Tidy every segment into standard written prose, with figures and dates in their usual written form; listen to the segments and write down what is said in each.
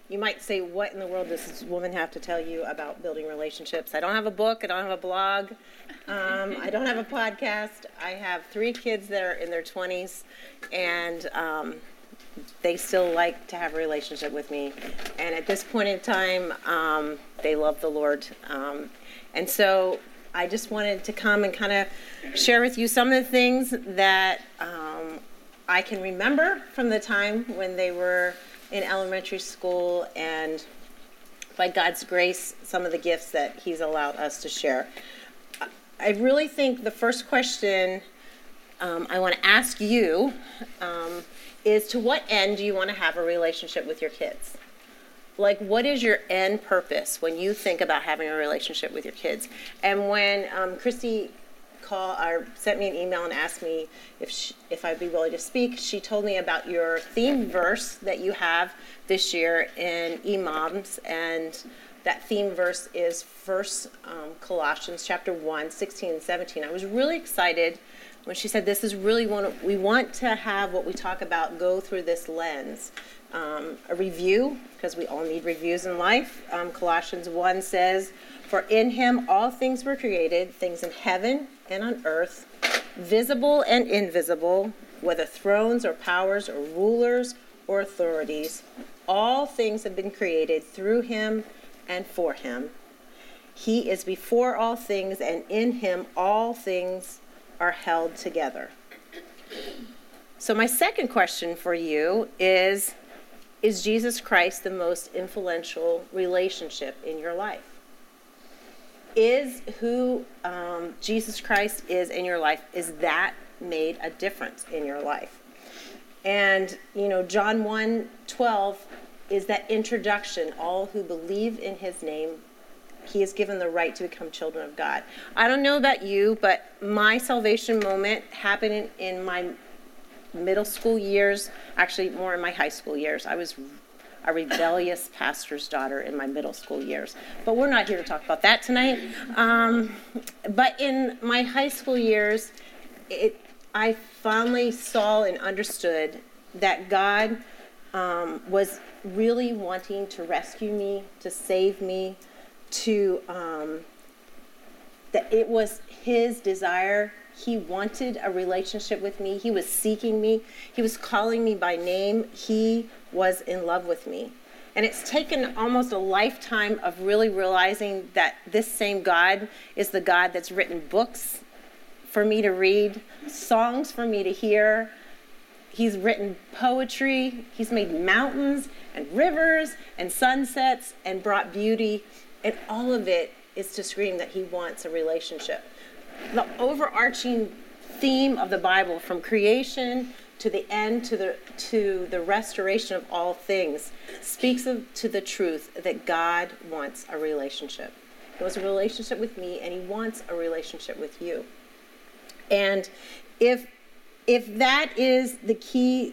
You might say, what in the world does this woman have to tell you about building relationships? I don't have a book. I don't have a blog. I don't have a podcast. I have 3 kids that are in their 20s, and they still like to have a relationship with me. And at this point in time, they love the Lord. And so I just wanted to come and kind of share with you some of the things that I can remember from the time when they were in elementary school, and by God's grace, some of the gifts that he's allowed us to share. I really think the first question I want to ask you is, to what end do you want to have a relationship with your kids? Like, what is your end purpose when you think about having a relationship with your kids? And when Christy sent me an email and asked me if I'd be willing to speak, she told me about your theme verse that you have this year in Imams, and that theme verse is Colossians chapter 1, 16 and 17. I was really excited when she said this is really we want to have what we talk about go through this lens. A review, because we all need reviews in life. Colossians 1 says, "For in him all things were created, things in heaven and on earth, visible and invisible, whether thrones or powers or rulers or authorities. All things have been created through him and for him. He is before all things, and in him all things are held together." So my second question for you is Jesus Christ the most influential relationship in your life? Is who Jesus Christ is in your life, is that made a difference in your life? And, John 1:12 is that introduction. All who believe in his name, he is given the right to become children of God. I don't know about you, but my salvation moment happened in my middle school years, actually more in my high school years. I was a rebellious pastor's daughter in my middle school years. But we're not here to talk about that tonight. But in my high school years, I finally saw and understood that God was really wanting to rescue me, to save me, that it was his desire. He wanted a relationship with me. He was seeking me. He was calling me by name. He was in love with me. And it's taken almost a lifetime of really realizing that this same God is the God that's written books for me to read, songs for me to hear. He's written poetry. He's made mountains and rivers and sunsets and brought beauty. And all of it is to scream that he wants a relationship. The overarching theme of the Bible, from creation to the end to the restoration of all things, speaks to the truth that God wants a relationship. He wants a relationship with me, and he wants a relationship with you. And if that is the key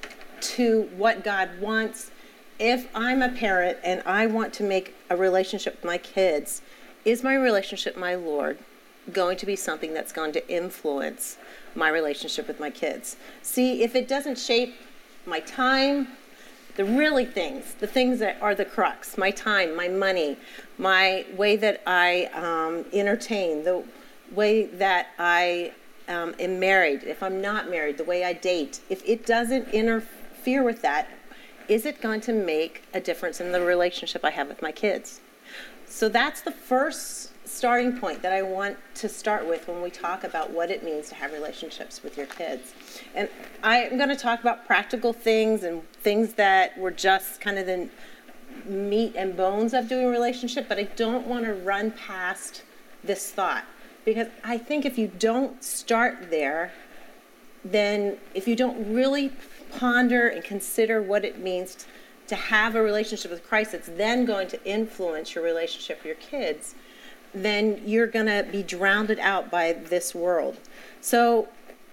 to what God wants, if I'm a parent and I want to make a relationship with my kids, is my relationship with my Lord going to be something that's going to influence my relationship with my kids? See, if it doesn't shape my time, the things that are the crux, my time, my money, my way that I entertain, the way that I am married, if I'm not married, the way I date, if it doesn't interfere with that, is it going to make a difference in the relationship I have with my kids? So that's the first starting point that I want to start with when we talk about what it means to have relationships with your kids. And I'm going to talk about practical things and things that were just kind of the meat and bones of doing a relationship, but I don't want to run past this thought, because I think if you don't start there, then if you don't really ponder and consider what it means to have a relationship with Christ that's then going to influence your relationship with your kids, then you're going to be drowned out by this world. So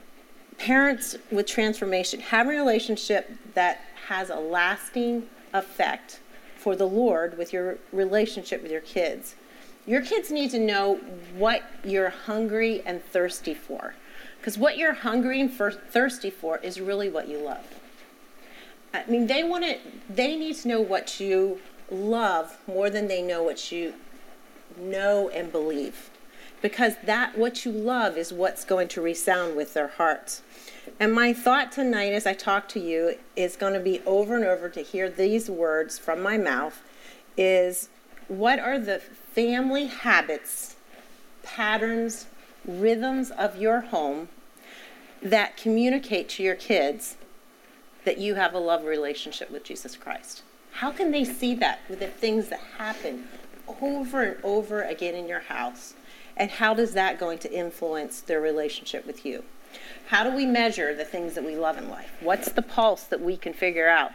parents with transformation, having a relationship that has a lasting effect for the Lord with your relationship with your kids. Your kids need to know what you're hungry and thirsty for. Because what you're hungry and thirsty for is really what you love. I mean, they need to know what you love more than they know what you know and believe. Because that, what you love, is what's going to resound with their hearts. And my thought tonight as I talk to you is going to be over and over to hear these words from my mouth is, what are the family habits, patterns, rhythms of your home that communicate to your kids that you have a love relationship with Jesus Christ? How can they see that with the things that happen over and over again in your house? And how does that going to influence their relationship with you? How do we measure the things that we love in life? What's the pulse that we can figure out?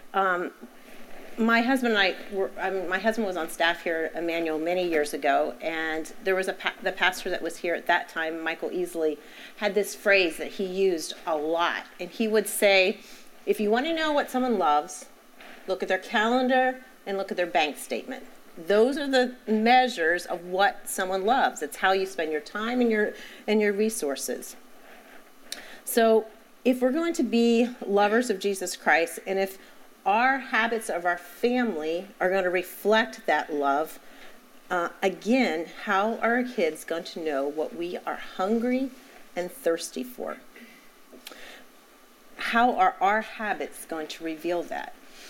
My husband and my husband was on staff here at Emmanuel many years ago, and there was the pastor that was here at that time, Michael Easley, had this phrase that he used a lot. And he would say, if you want to know what someone loves, look at their calendar and look at their bank statement. Those are the measures of what someone loves. It's how you spend your time and your resources. So if we're going to be lovers of Jesus Christ, and if our habits of our family are going to reflect that love, again, how are our kids going to know what we are hungry and thirsty for? How are our habits going to reveal that?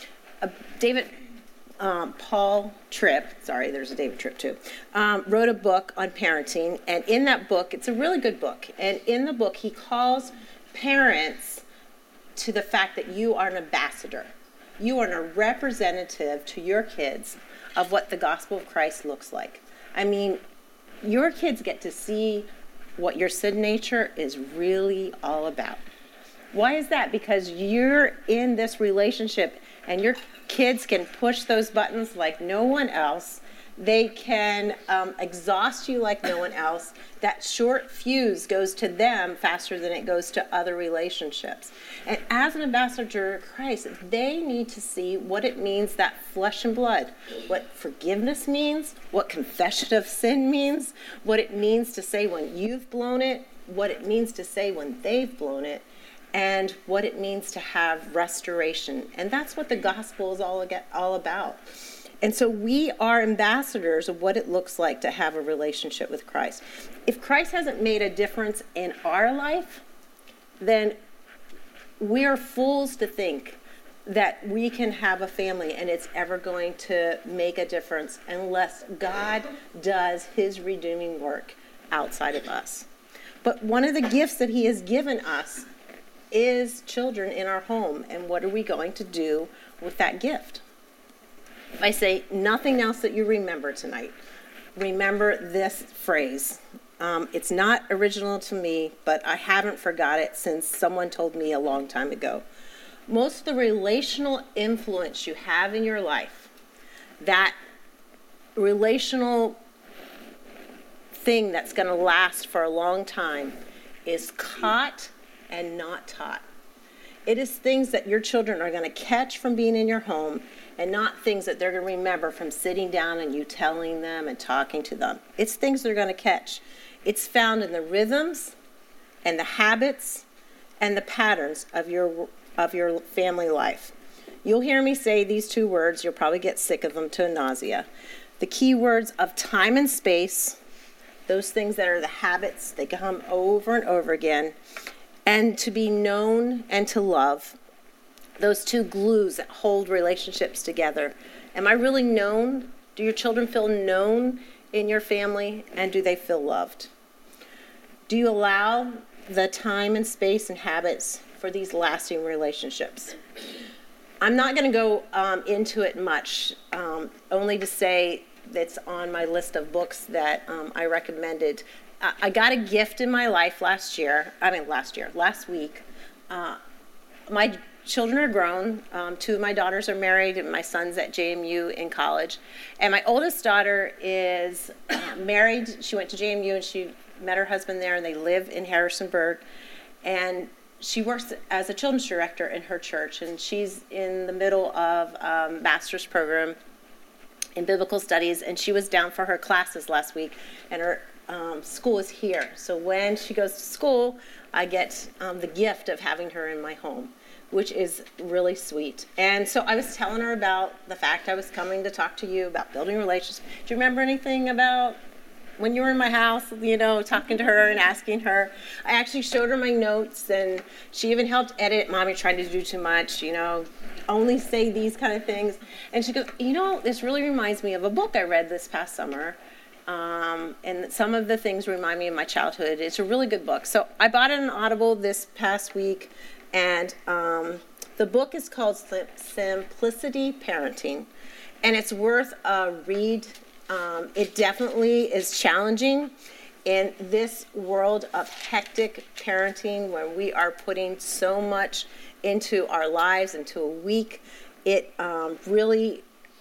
Paul Tripp, sorry, there's a David Tripp too, wrote a book on parenting, and in that book, it's a really good book, and in the book he calls parents to the fact that you are an ambassador. You are a representative to your kids of what the gospel of Christ looks like. I mean, your kids get to see what your sin nature is really all about. Why is that? Because you're in this relationship and your kids can push those buttons like no one else. They can exhaust you like no one else. That short fuse goes to them faster than it goes to other relationships. And as an ambassador of Christ, they need to see what it means, that flesh and blood, what forgiveness means, what confession of sin means, what it means to say when you've blown it, what it means to say when they've blown it, and what it means to have restoration. And that's what the gospel is all about. And so we are ambassadors of what it looks like to have a relationship with Christ. If Christ hasn't made a difference in our life, then we are fools to think that we can have a family and it's ever going to make a difference unless God does his redeeming work outside of us. But one of the gifts that he has given us is children in our home. And what are we going to do with that gift? If I say nothing else that you remember tonight, remember this phrase. It's not original to me, but I haven't forgot it since someone told me a long time ago. Most of the relational influence you have in your life, that relational thing that's going to last for a long time, is caught and not taught. It is things that your children are going to catch from being in your home, and not things that they're going to remember from sitting down and you telling them and talking to them. It's things they're going to catch. It's found in the rhythms and the habits and the patterns of your family life. You'll hear me say these two words. You'll probably get sick of them to nausea. The key words of time and space, those things that are the habits, they come over and over again, and to be known and to love. Those two glues that hold relationships together. Am I really known? Do your children feel known in your family? And do they feel loved? Do you allow the time and space and habits for these lasting relationships? I'm not going to go into it much, only to say that's on my list of books that I recommended. I got a gift in my life last week. My children are grown. Two of my daughters are married, and my son's at JMU in college. And my oldest daughter is married. She went to JMU, and she met her husband there, and they live in Harrisonburg. And she works as a children's director in her church, and she's in the middle of a master's program in biblical studies, and she was down for her classes last week, and her school is here. So when she goes to school, I get the gift of having her in my home. which is really sweet. And so I was telling her about the fact I was coming to talk to you about building relationships. Do you remember anything about when you were in my house, talking to her and asking her? I actually showed her my notes, and she even helped edit. Mommy tried to do too much, only say these kind of things. And she goes, this really reminds me of a book I read this past summer. And some of the things remind me of my childhood. It's a really good book. So I bought it on Audible this past week, and the book is called Simplicity Parenting, and it's worth a read. It definitely is challenging in this world of hectic parenting when we are putting so much into our lives, into a week. It really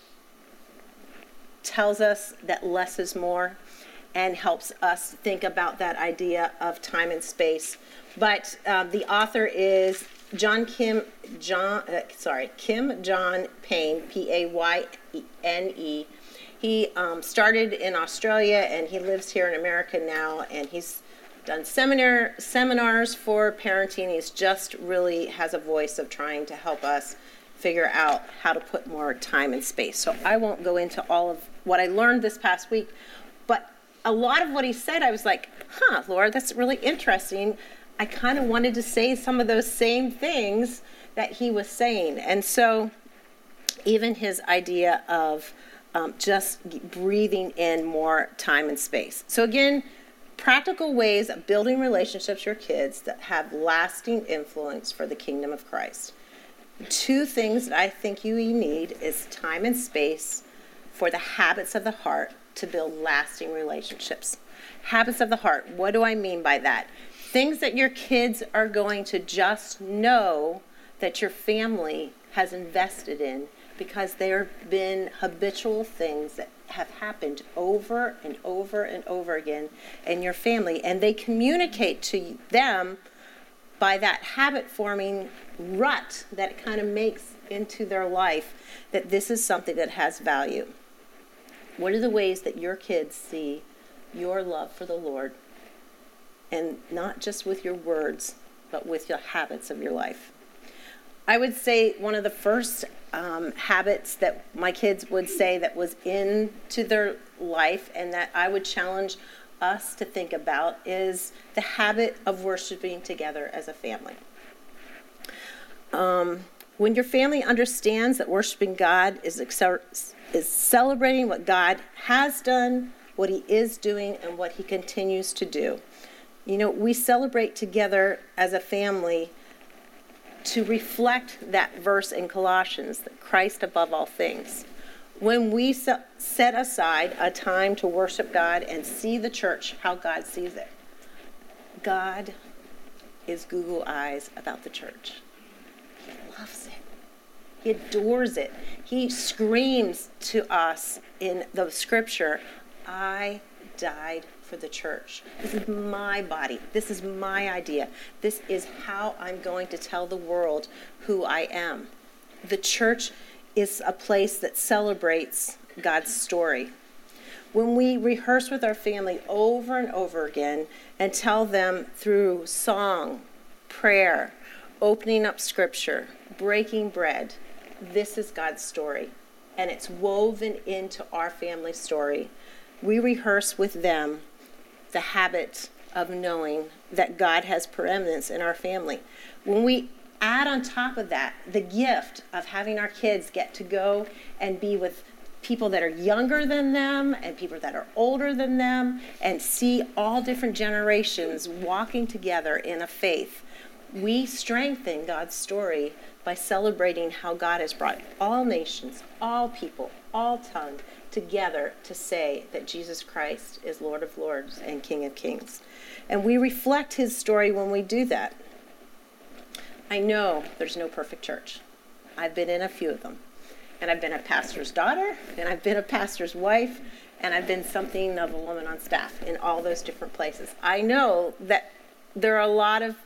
tells us that less is more and helps us think about that idea of time and space. But the author is Kim John Payne, Payne. He started in Australia, and he lives here in America now, and he's done seminars for parenting. He's just really has a voice of trying to help us figure out how to put more time and space. So I won't go into all of what I learned this past week, but a lot of what he said, I was like, Laura, that's really interesting. I kind of wanted to say some of those same things that he was saying. And so even his idea of just breathing in more time and space. So again, practical ways of building relationships with your kids that have lasting influence for the kingdom of Christ. 2 things that I think you need is time and space for the habits of the heart to build lasting relationships. Habits of the heart, what do I mean by that? Things that your kids are going to just know that your family has invested in, because there have been habitual things that have happened over and over and over again in your family, and they communicate to them by that habit-forming rut that it kind of makes into their life that this is something that has value. What are the ways that your kids see your love for the Lord, and not just with your words, but with your habits of your life? I would say one of the first habits that my kids would say that was into their life and that I would challenge us to think about is the habit of worshiping together as a family. When your family understands that worshiping God is celebrating what God has done, what he is doing, and what he continues to do. We celebrate together as a family to reflect that verse in Colossians, that Christ above all things. When we set aside a time to worship God and see the church how God sees it, God is Google eyes about the church. He loves it. He adores it. He screams to us in the scripture, I died for the church. This is my body. This is my idea. This is how I'm going to tell the world who I am. The church is a place that celebrates God's story. When we rehearse with our family over and over again and tell them through song, prayer, opening up scripture, breaking bread, this is God's story, and it's woven into our family story. We rehearse with them the habit of knowing that God has preeminence in our family. When we add on top of that the gift of having our kids get to go and be with people that are younger than them and people that are older than them and see all different generations walking together in a faith, we strengthen God's story by celebrating how God has brought all nations, all people, all tongue together to say that Jesus Christ is Lord of Lords and King of Kings. And we reflect his story when we do that. I know there's no perfect church. I've been in a few of them. And I've been a pastor's daughter, and I've been a pastor's wife, and I've been something of a woman on staff in all those different places. I know that there are a lot of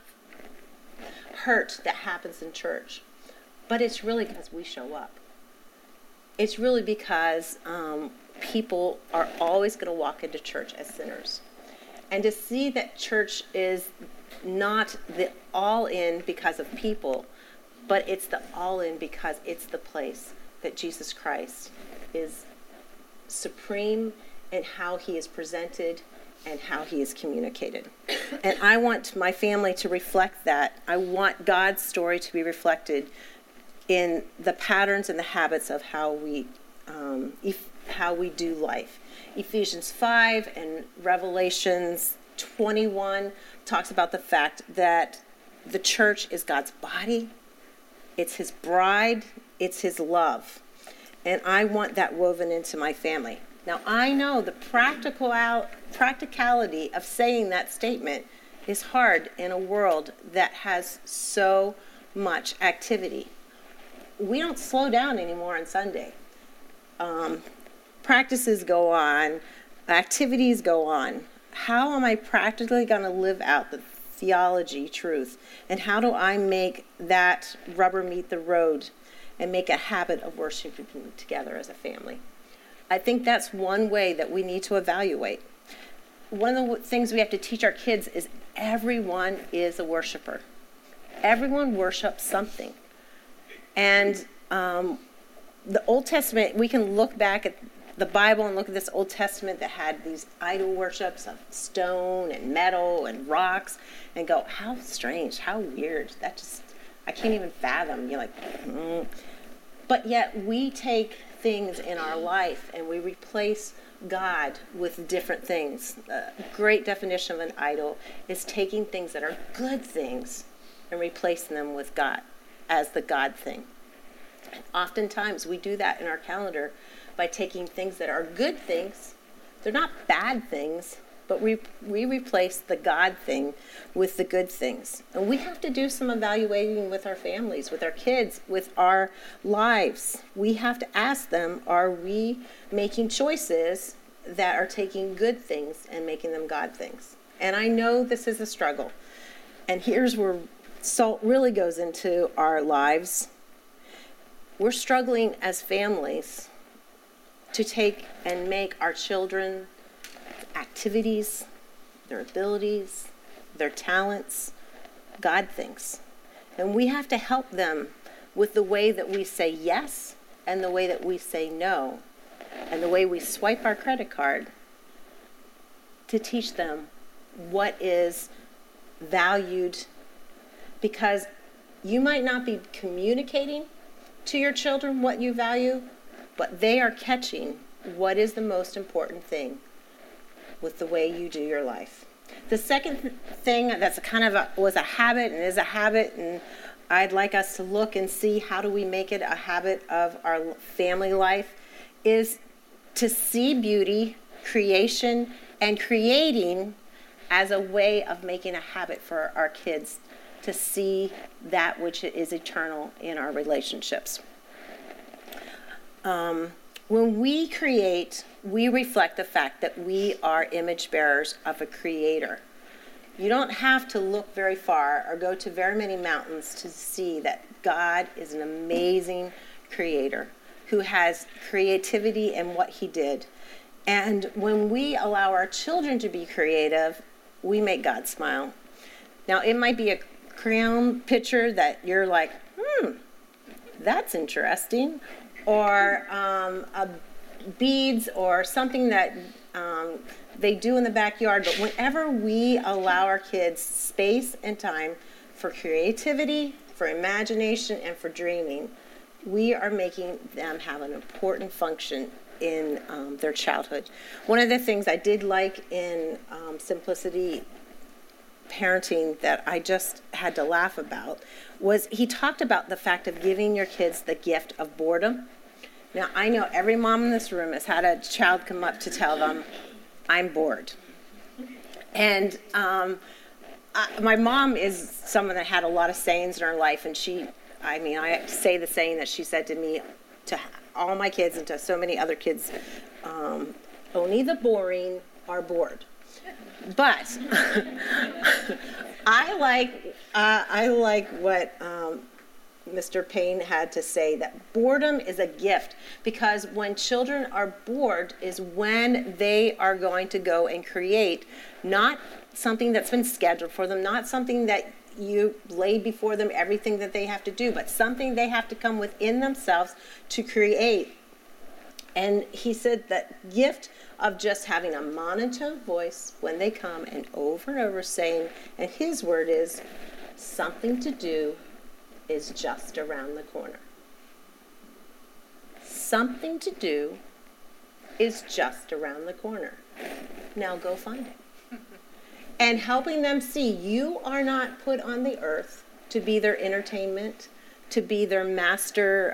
hurt that happens in church, but it's really because we show up. It's really because people are always going to walk into church as sinners. And to see that church is not the all in because of people, but it's the all-in because it's the place that Jesus Christ is supreme in how he is presented and how he is communicated. And I want my family to reflect that. I want God's story to be reflected in the patterns and the habits of how we do life. Ephesians 5 and Revelations 21 talks about the fact that the church is God's body, it's his bride, it's his love. And I want that woven into my family. Now, I know the practicality of saying that statement is hard in a world that has so much activity. We don't slow down anymore on Sunday. Practices go on, activities go on. How am I practically going to live out the theology truth? And how do I make that rubber meet the road and make a habit of worshiping together as a family? I think that's one way that we need to evaluate. One of the things we have to teach our kids is everyone is a worshiper. Everyone worships something. And the Old Testament, we can look back at the Bible and look at this Old Testament that had these idol worships of stone and metal and rocks and go, how strange, how weird. That just, I can't even fathom. You're like, But yet we take things in our life and we replace God with different things. A great definition of an idol is taking things that are good things and replacing them with God as the God thing. And oftentimes we do that in our calendar by taking things that are good things. They're not bad things, but we replace the God thing with the good things. And we have to do some evaluating with our families, with our kids, with our lives. We have to ask them, are we making choices that are taking good things and making them God things? And I know this is a struggle. And here's where salt really goes into our lives. We're struggling as families to take and make our children activities, their abilities, their talents, God things. And we have to help them with the way that we say yes and the way that we say no and the way we swipe our credit card to teach them what is valued, because you might not be communicating to your children what you value, but they are catching what is the most important thing with the way you do your life. The second thing that's was a habit and is a habit, and I'd like us to look and see how do we make it a habit of our family life, is to see beauty, creation, and creating as a way of making a habit for our kids to see that which is eternal in our relationships. When we create, we reflect the fact that we are image bearers of a creator. You don't have to look very far or go to very many mountains to see that God is an amazing creator who has creativity in what he did. And when we allow our children to be creative, we make God smile. Now, it might be a crayon picture that you're like, that's interesting. Or beads or something that they do in the backyard. But whenever we allow our kids space and time for creativity, for imagination, and for dreaming, we are making them have an important function in their childhood. One of the things I did like in Simplicity Parenting that I just had to laugh about was he talked about the fact of giving your kids the gift of boredom. Now, I know every mom in this room has had a child come up to tell them, I'm bored. And my mom is someone that had a lot of sayings in her life, and I say the saying that she said to me, to all my kids and to so many other kids, only the boring are bored. But I like what Mr. Payne had to say, that boredom is a gift, because when children are bored is when they are going to go and create, not something that's been scheduled for them, not something that you laid before them everything that they have to do, but something they have to come within themselves to create. And he said that gift of just having a monotone voice when they come and over saying, and his word is, something to do is just around the corner. Something to do is just around the corner. Now go find it. And helping them see you are not put on the earth to be their entertainment, to be their master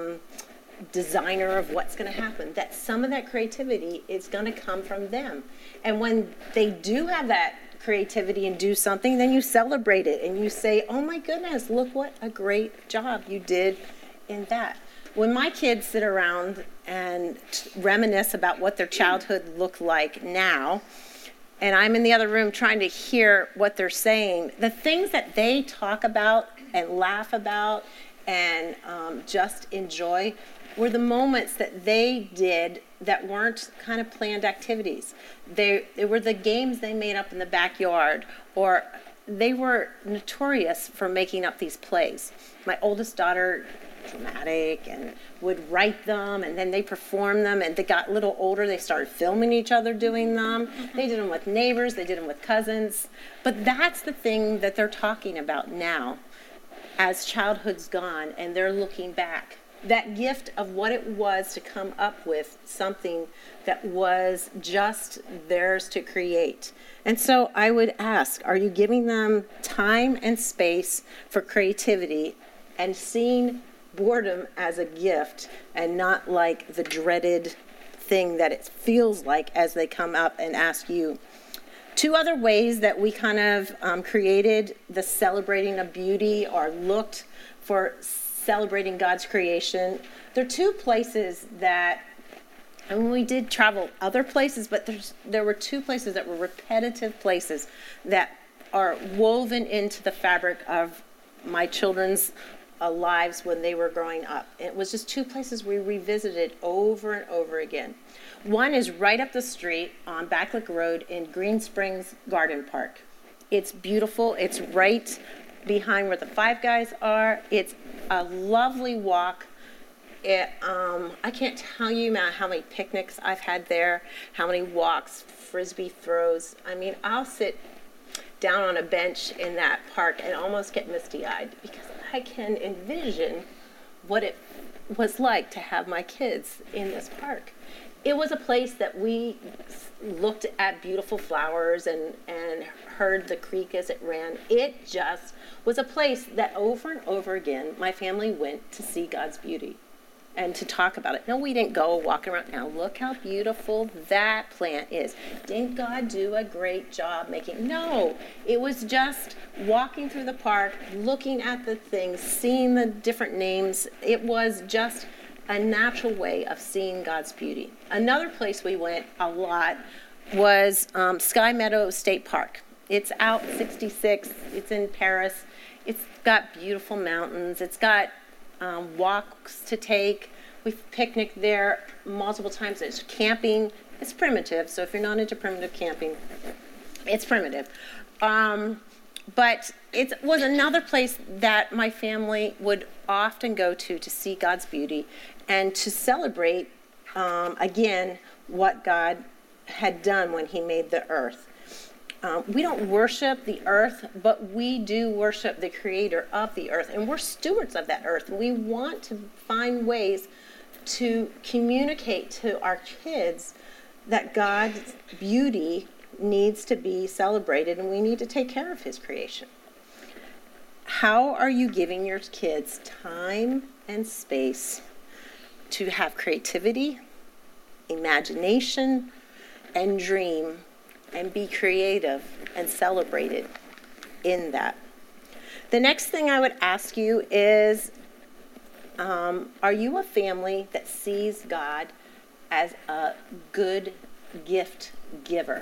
designer of what's going to happen. That some of that creativity is going to come from them. And when they do have that creativity and do something, then you celebrate it and you say, oh my goodness, look what a great job you did in that. When my kids sit around and reminisce about what their childhood looked like now, and I'm in the other room trying to hear what they're saying, the things that they talk about and laugh about and just enjoy were the moments that they did that weren't kind of planned activities. They were the games they made up in the backyard, or they were notorious for making up these plays. My oldest daughter, dramatic, and would write them, and then they perform them, and they got a little older, they started filming each other doing them. They did them with neighbors, they did them with cousins. But that's the thing that they're talking about now as childhood's gone, and they're looking back. That gift of what it was to come up with something that was just theirs to create. And so I would ask, are you giving them time and space for creativity and seeing boredom as a gift and not like the dreaded thing that it feels like as they come up and ask you? Two other ways that we kind of created the celebrating of beauty or looked for celebrating God's creation. There are two places that, and we did travel other places, but there were two places that were repetitive places that are woven into the fabric of my children's lives when they were growing up. It was just two places we revisited over and over again. One is right up the street on Backlick Road in Green Springs Garden Park. It's beautiful. It's right behind where the Five Guys are. It's a lovely walk. I can't tell you how many picnics I've had there, how many walks, frisbee throws. I mean, I'll sit down on a bench in that park and almost get misty-eyed because I can envision what it was like to have my kids in this park. It was a place that we looked at beautiful flowers and heard the creek as it ran. It just was a place that over and over again my family went to see God's beauty and to talk about it. No, we didn't go walking around. Now look how beautiful that plant is. Didn't God do a great job making? No, it was just walking through the park, looking at the things, seeing the different names. It was just a natural way of seeing God's beauty. Another place we went a lot was Sky Meadow State Park. It's out 66. It's in Paris. It's got beautiful mountains. It's got walks to take. We've picnicked there multiple times. It's camping. It's primitive, so if you're not into primitive camping, it's primitive. But it was another place that my family would often go to see God's beauty and to celebrate, again, what God had done when he made the earth. We don't worship the earth, but we do worship the creator of the earth, and we're stewards of that earth. We want to find ways to communicate to our kids that God's beauty needs to be celebrated, and we need to take care of his creation. How are you giving your kids time and space to have creativity, imagination, and dream, and be creative and celebrated in that? The next thing I would ask you is, are you a family that sees God as a good gift giver?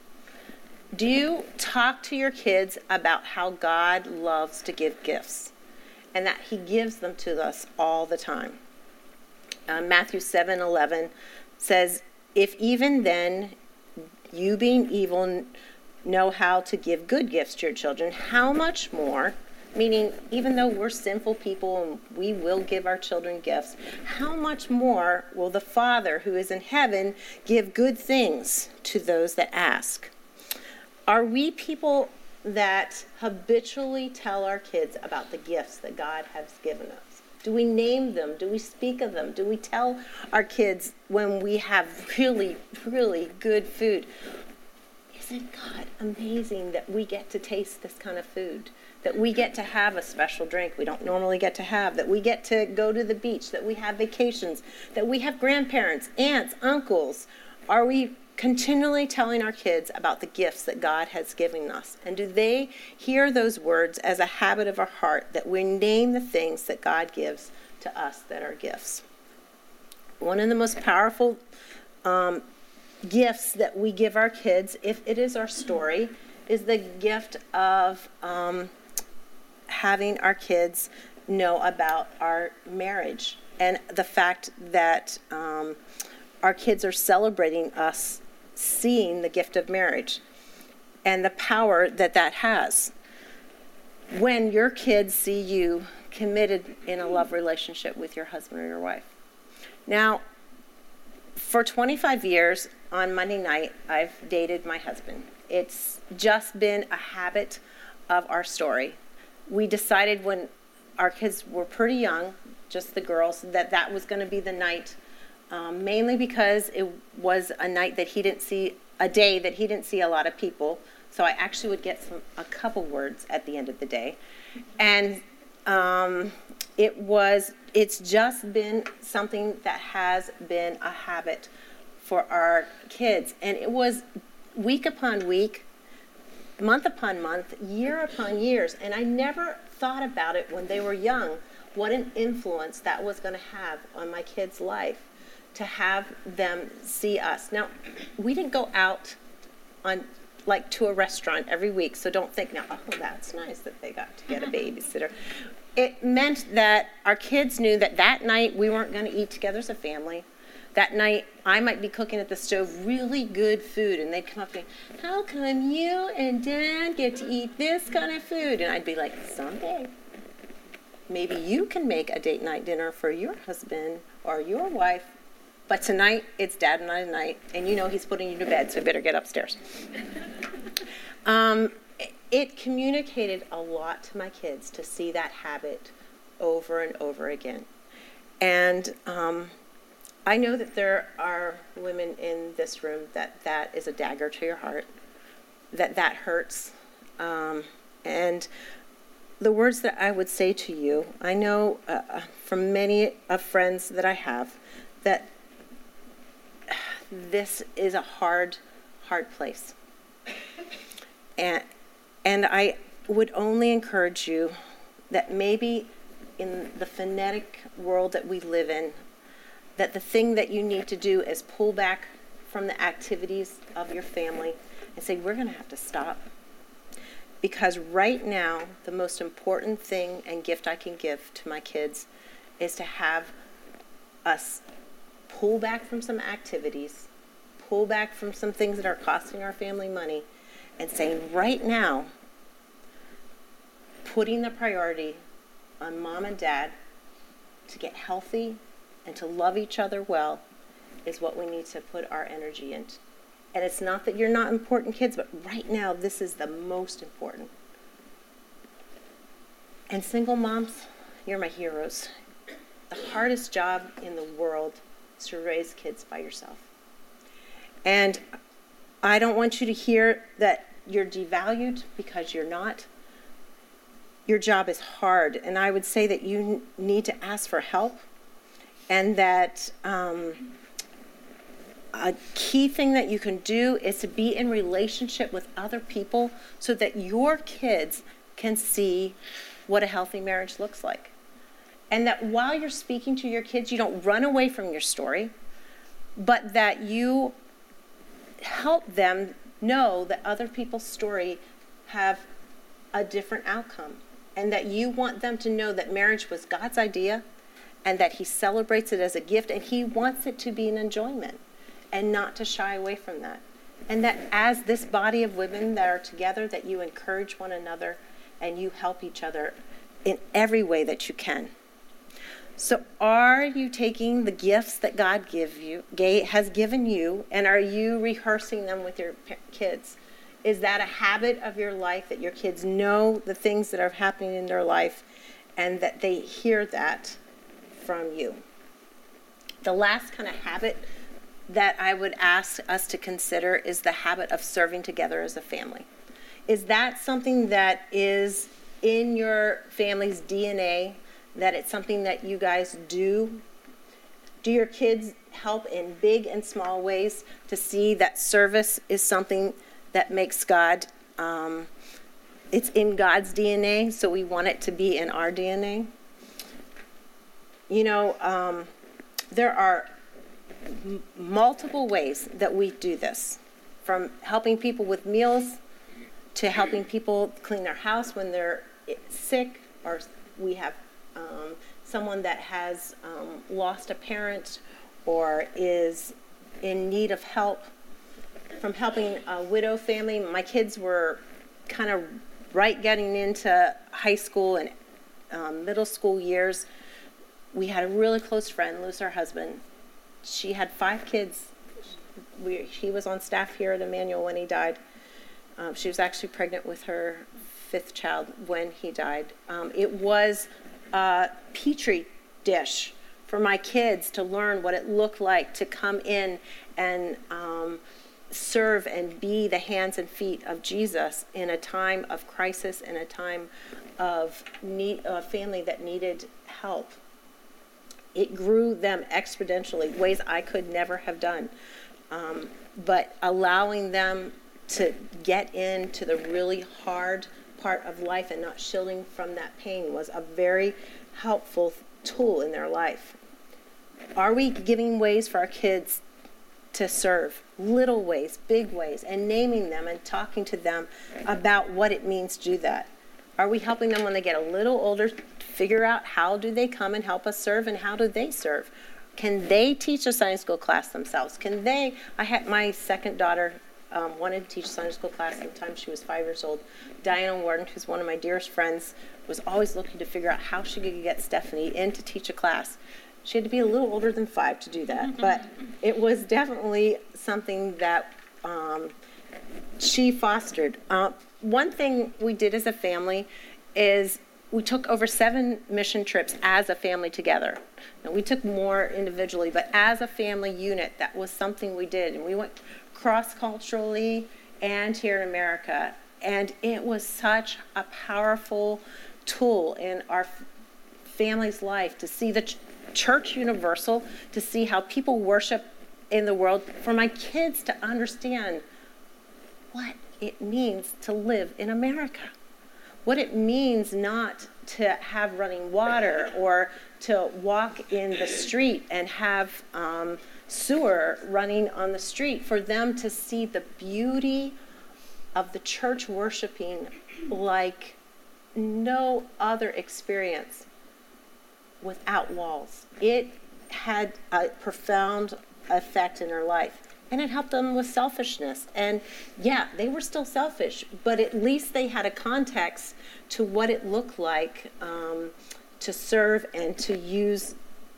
Do you talk to your kids about how God loves to give gifts and that he gives them to us all the time? Matthew 7:11 says, if even then, you being evil know how to give good gifts to your children, how much more, meaning even though we're sinful people and we will give our children gifts, how much more will the Father who is in heaven give good things to those that ask? Are we people that habitually tell our kids about the gifts that God has given us? Do we name them? Do we speak of them? Do we tell our kids when we have really, really good food? Isn't God amazing that we get to taste this kind of food? That we get to have a special drink we don't normally get to have, that we get to go to the beach, that we have vacations, that we have grandparents, aunts, uncles. Are we continually telling our kids about the gifts that God has given us? And do they hear those words as a habit of our heart, that we name the things that God gives to us that are gifts? One of the most powerful gifts that we give our kids, if it is our story, is the gift of having our kids know about our marriage and the fact that our kids are celebrating us seeing the gift of marriage and the power that that has. When your kids see you committed in a love relationship with your husband or your wife. Now, for 25 years on Monday night, I've dated my husband. It's just been a habit of our story. We decided when our kids were pretty young, just the girls, that that was going to be the night, mainly because it was a night that he didn't see, a day that he didn't see a lot of people. So I actually would get a couple words at the end of the day. And it's just been something that has been a habit for our kids. And it was week upon week, month upon month, year upon years. And I never thought about it when they were young, what an influence that was going to have on my kids' life, to have them see us. Now, we didn't go out on to a restaurant every week, so don't think now, oh, that's nice that they got to get a babysitter. It meant that our kids knew that that night we weren't going to eat together as a family. That night, I might be cooking at the stove really good food, and they'd come up to me, how come you and Dad get to eat this kind of food? And I'd be like, someday, maybe you can make a date night dinner for your husband or your wife, but tonight, it's Dad and I tonight, and you know he's putting you to bed, so you better get upstairs. It communicated a lot to my kids to see that habit over and over again. And I know that there are women in this room that is a dagger to your heart, that hurts. And the words that I would say to you, I know from many of friends that I have, that this is a hard place. And I would only encourage you that maybe in the phonetic world that we live in, that the thing that you need to do is pull back from the activities of your family and say, we're going to have to stop. Because right now, the most important thing and gift I can give to my kids is to have us pull back from some activities, pull back from some things that are costing our family money, and saying right now, putting the priority on Mom and Dad to get healthy and to love each other well is what we need to put our energy into. And it's not that you're not important kids, but right now this is the most important. And single moms, you're my heroes. The hardest job in the world is to raise kids by yourself. And I don't want you to hear that you're devalued, because you're not. Your job is hard, and I would say that you need to ask for help, and that a key thing that you can do is to be in relationship with other people so that your kids can see what a healthy marriage looks like. And that while you're speaking to your kids, you don't run away from your story, but that you help them know that other people's story have a different outcome, and that you want them to know that marriage was God's idea and that he celebrates it as a gift, and he wants it to be an enjoyment and not to shy away from that. And that as this body of women that are together, that you encourage one another and you help each other in every way that you can. So are you taking the gifts that God has given you, and are you rehearsing them with your kids? Is that a habit of your life, that your kids know the things that are happening in their life and that they hear that from you? The last kind of habit that I would ask us to consider is the habit of serving together as a family. Is that something that is in your family's DNA, that it's something that you guys do? Do your kids help in big and small ways to see that service is something that makes God, it's in God's DNA, so we want it to be in our DNA? You know, there are multiple ways that we do this, from helping people with meals to helping people clean their house when they're sick, or we have someone that has lost a parent or is in need of help, from helping a widow family. My kids were kind of getting into high school and middle school years. We had a really close friend lose her husband. She had 5 kids. He was on staff here at Emmanuel when he died. She was actually pregnant with her 5th child when he died. It was a petri dish for my kids to learn what it looked like to come in and serve and be the hands and feet of Jesus in a time of crisis, in a time of need, a family that needed help. It grew them exponentially, ways I could never have done. But allowing them to get into the really hard part of life and not shielding from that pain was a very helpful tool in their life. Are we giving ways for our kids to serve? Little ways, big ways, and naming them and talking to them about what it means to do that. Are we helping them when they get a little older to figure out how do they come and help us serve, and how do they serve? Can they teach a Sunday school class themselves? I had my second daughter wanted to teach a Sunday school class at the time she was 5 years old. Diana Warden, who's one of my dearest friends, was always looking to figure out how she could get Stephanie in to teach a class. She had to be a little older than 5 to do that, but it was definitely something that she fostered. One thing we did as a family is we took over 7 mission trips as a family together. Now, we took more individually, but as a family unit, that was something we did. And we went cross-culturally and here in America. And it was such a powerful tool in our family's life to see the church universal, to see how people worship in the world, for my kids to understand what it means to live in America, what it means not to have running water or to walk in the street and have sewer running on the street, for them to see the beauty of the church worshiping like no other experience without walls. It had a profound effect in their life. And it helped them with selfishness. And yeah, they were still selfish, but at least they had a context to what it looked like to serve and to use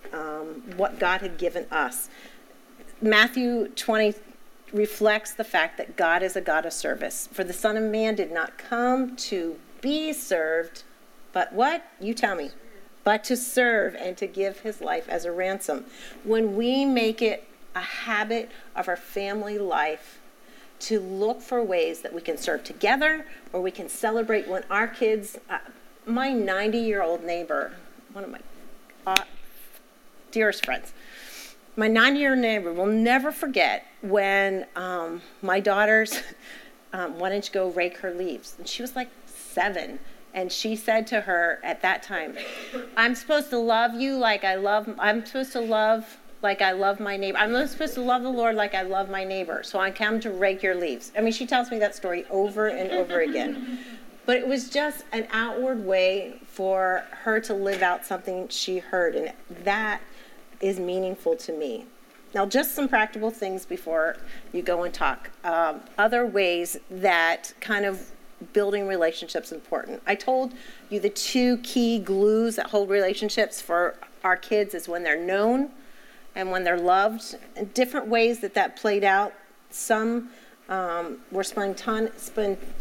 what God had given us. Matthew 20 reflects the fact that God is a God of service. For the Son of Man did not come to be served, but what? You tell me. But to serve and to give his life as a ransom. When we make it a habit of our family life to look for ways that we can serve together, or we can celebrate when our kids, my 90-year-old neighbor, one of my dearest friends, my 90-year-old neighbor will never forget when my daughters wanted to go rake her leaves. And she was like 7. And she said to her at that time, I'm supposed to love you like I'm supposed to love like I love my neighbor. I'm not supposed to love the Lord like I love my neighbor. So I come to rake your leaves. I mean, she tells me that story over and over again. But it was just an outward way for her to live out something she heard. And that is meaningful to me. Now, just some practical things before you go and talk. Other ways that kind of building relationships important. I told you the 2 key glues that hold relationships for our kids is when they're known and when they're loved. And different ways that played out. Some were spontaneous,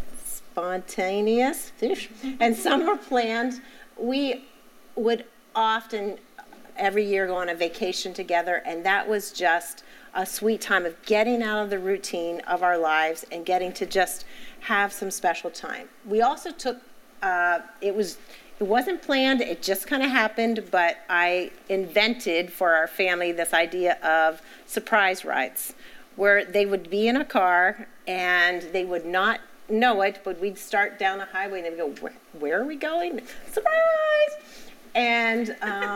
and some were planned. We would often every year go on a vacation together, and that was just a sweet time of getting out of the routine of our lives and getting to just have some special time. We also took, it wasn't planned, it just kind of happened, but I invented for our family this idea of surprise rides, where they would be in a car and they would not know it, but we'd start down a highway and they'd go, where are we going? Surprise! And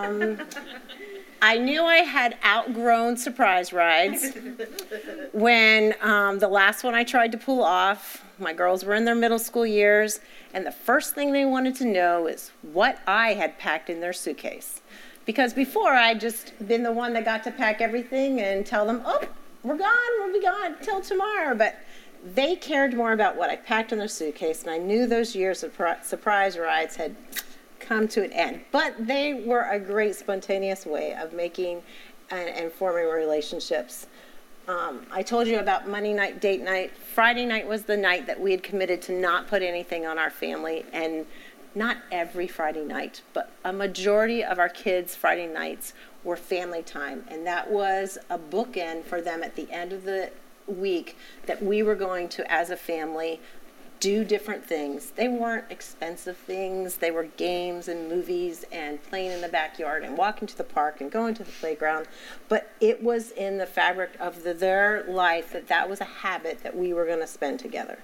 I knew I had outgrown surprise rides when the last one I tried to pull off, my girls were in their middle school years, and the first thing they wanted to know is what I had packed in their suitcase. Because before, I'd just been the one that got to pack everything and tell them, oh, we're gone, we'll be gone till tomorrow. But they cared more about what I packed in their suitcase, and I knew those years of surprise rides had come to an end. But they were a great spontaneous way of making and forming relationships. I told you about Monday night, date night. Friday night was the night that we had committed to not put anything on our family, and not every Friday night, but a majority of our kids' Friday nights were family time, and that was a bookend for them at the end of the week that we were going to, as a family, do different things. They weren't expensive things. They were games and movies and playing in the backyard and walking to the park and going to the playground. But it was in the fabric of their life that was a habit that we were going to spend together.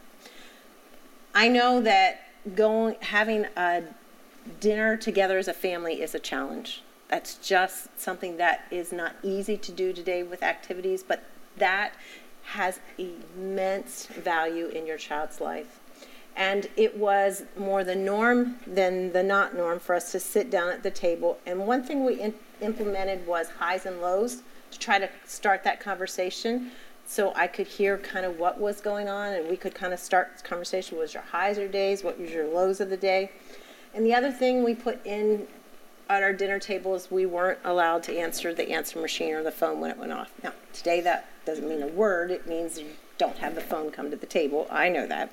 I know that having a dinner together as a family is a challenge. That's just something that is not easy to do today with activities, but that has immense value in your child's life. And it was more the norm than the not norm for us to sit down at the table. And one thing we implemented was highs and lows to try to start that conversation, so I could hear kind of what was going on, and we could kind of start this conversation. What was your highs or days? What was your lows of the day? And the other thing we put in at our dinner table is we weren't allowed to answer the answer machine or the phone when it went off. Now, today that doesn't mean a word. It means you don't have the phone come to the table. I know that.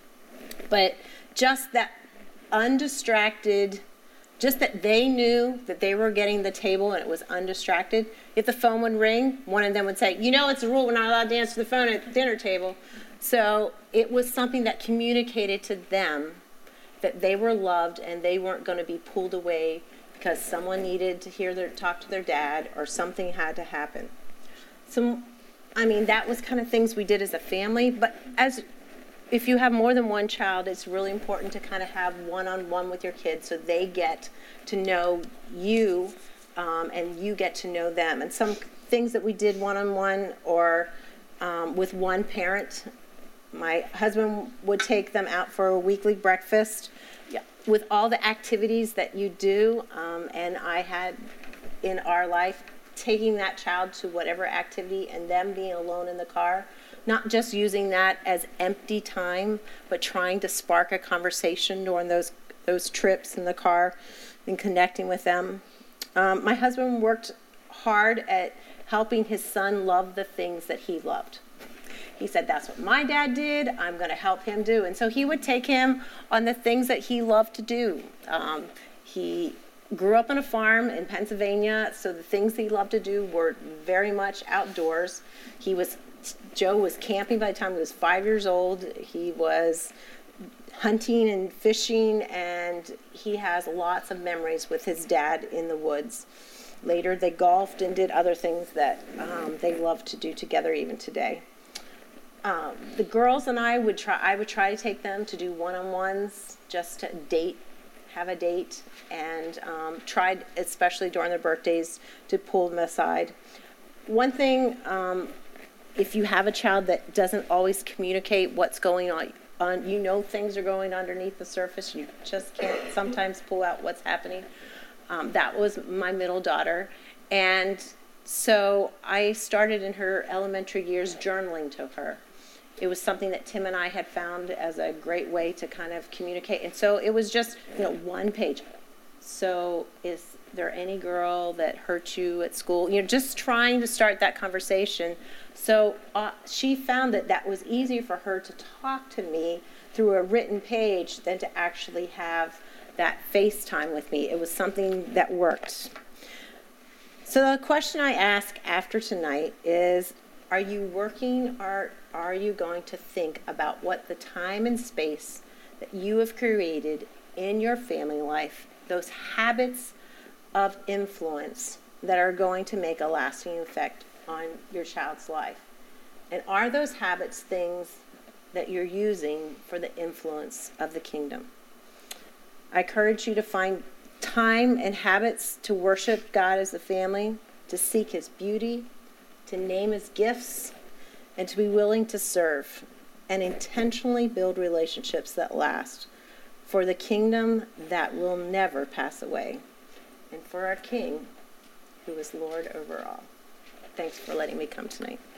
But just that undistracted, just that they knew that they were getting the table and it was undistracted. If the phone would ring, one of them would say, you know, it's a rule, we're not allowed to answer the phone at the dinner table. So it was something that communicated to them that they were loved and they weren't going to be pulled away because someone needed to talk to their dad or something had to happen. So, I mean, that was kind of things we did as a family. But if you have more than one child, it's really important to kind of have one-on-one with your kids so they get to know you and you get to know them. And some things that we did one-on-one or with one parent, my husband would take them out for a weekly breakfast with all the activities that you do, and I had in our life taking that child to whatever activity and them being alone in the car, not just using that as empty time, but trying to spark a conversation during those trips in the car and connecting with them. My husband worked hard at helping his son love the things that he loved. He said, that's what my dad did, I'm going to help him do. And so he would take him on the things that he loved to do. He grew up on a farm in Pennsylvania, so the things he loved to do were very much outdoors. Joe was camping by the time he was 5 years old. He was hunting and fishing, and he has lots of memories with his dad in the woods. Later, they golfed and did other things that they love to do together even today. The girls and I would try to take them to do one-on-ones, just to have a date, and tried, especially during their birthdays, to pull them aside. One thing, if you have a child that doesn't always communicate what's going on, you know things are going underneath the surface, you just can't sometimes pull out what's happening. That was my middle daughter, and So I started in her elementary years journaling to her. It was something that Tim and I had found as a great way to kind of communicate. And so it was just, one page. So is there any girl that hurt you at school? Just trying to start that conversation. So she found that was easier for her to talk to me through a written page than to actually have that FaceTime with me. It was something that worked. So the question I ask after tonight is, are you working or are you going to think about what the time and space that you have created in your family life, those habits of influence that are going to make a lasting effect on your child's life? And are those habits things that you're using for the influence of the kingdom? I encourage you to find time and habits to worship God as a family, to seek his beauty, to name his gifts, and to be willing to serve and intentionally build relationships that last for the kingdom that will never pass away, and for our King, who is Lord over all. Thanks for letting me come tonight.